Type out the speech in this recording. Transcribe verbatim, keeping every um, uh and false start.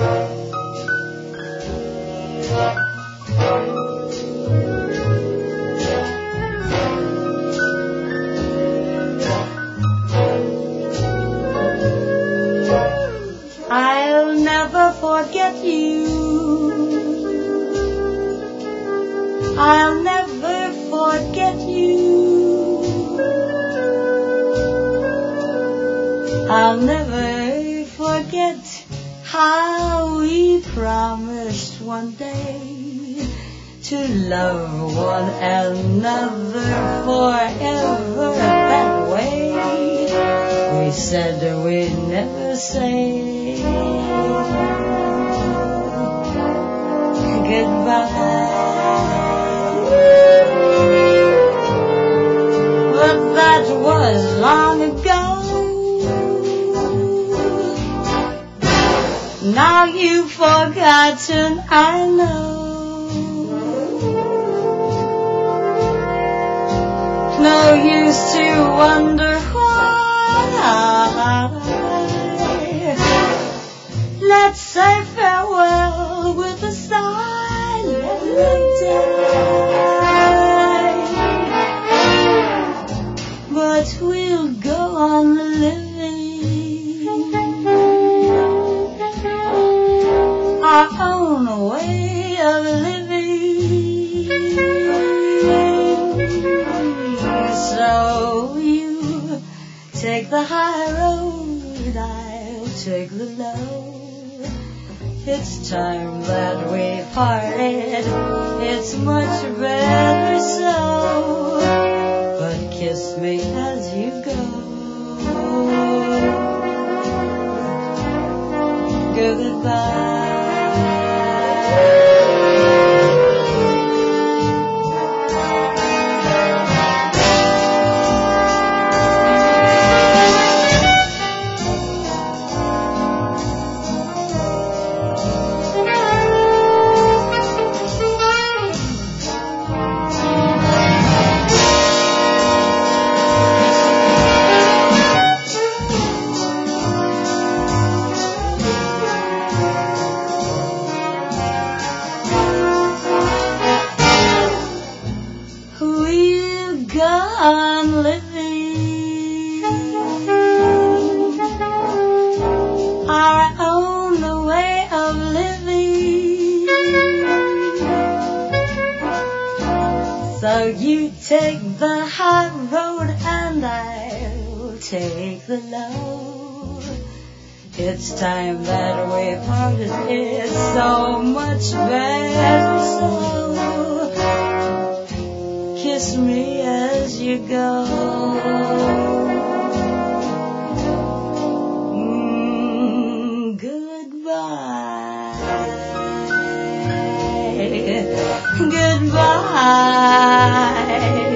I'll never forget you. I'll never forget you. I'll never forget how we promised one day to love one another forever that way. We said we'd never say goodbye. But that was long ago. Now you've forgotten, I know. No use to wonder why. Let's say farewell with a sigh. Let me die. But we'll go on living our own way of living. So you take the high road, I'll take the low. It's time that we parted, it's much better so. But kiss me as you go. Goodbye. So you take the high road and I'll take the low. It's time that we parted, it's so much better so. Kiss me as you go. Mm, goodbye. Goodbye.